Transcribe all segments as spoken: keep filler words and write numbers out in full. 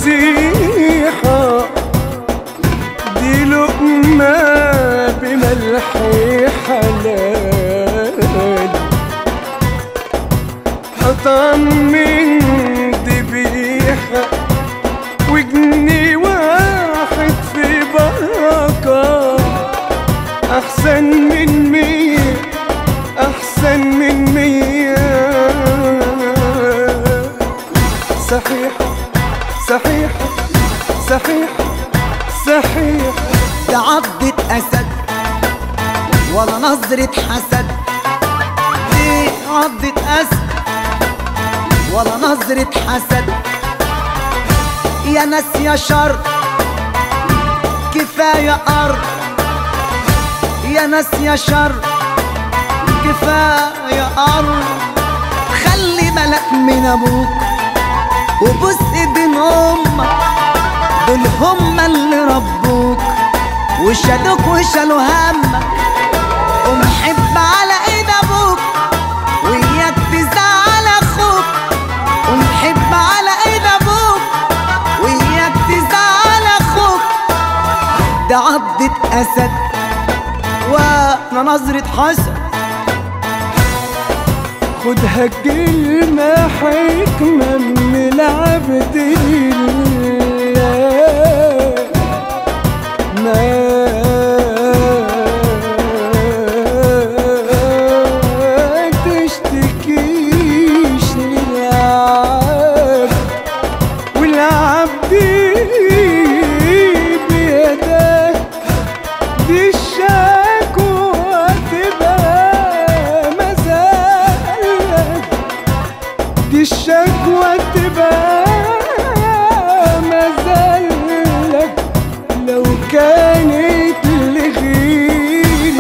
نصيحة، دي لقمة بملح حلال، قطعا من ذبيحة وجنيه واحد في بركة، أحسن من مية أحسن من مية. صحيحة صحيحة صحيحة صحيحة. ده عضة أسد ولا نظرة حسد، دي عضة أسد ولا نظرة حسد. يا ناس يا شر كفاية أرض، يا ناس يا شر كفاية أرض. خلي بالك من أبوك وبوس ايدين امك، دول هما اللي ربوك وشالوك وشالوا همك. قوم حب على ايد ابوك وياك تزعل اخوك، قوم حب على ايد ابوك وياك تزعل اخوك. ده عضة اسد وانا نظرة حسد. خدها كلمة حكمة من العبد لله، ما تشتكيش للعبد، والعبد بيده دي الشكوى تبقى مزاج، دي الشكوى تبقى مزلك لو كانت لغير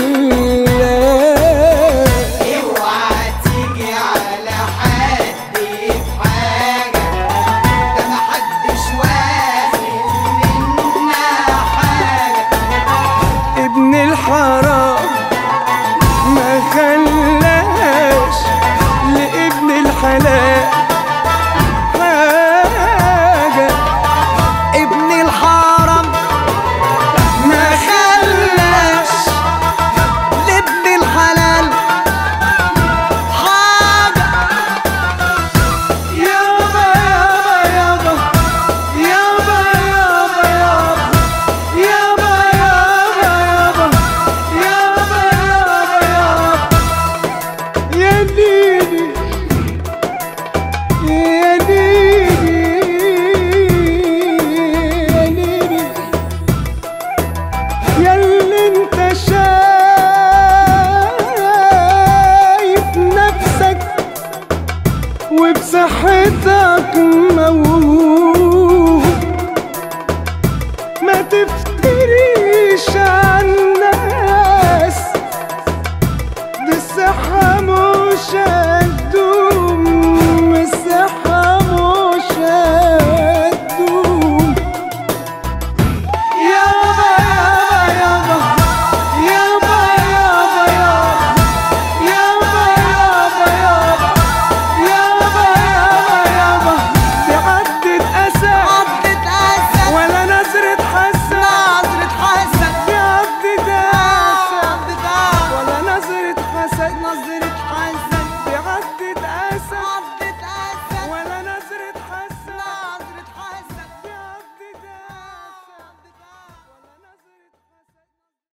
الله. اوعى تيجي على حد في حاجة، ده محدش واخد منا حاجة. ابن الحرام ما خلاش لابن الحلال حاجة، ابن الحرام ما خلاش لابن الحلال حاجة. يابا يابا يابا يابا يابا يابا يابا يابا يابا يابا يا ديدي يا ديدي يا ديدي، ياللي انت شايف نفسك وبصحتك موهوب، ما تفتريش عن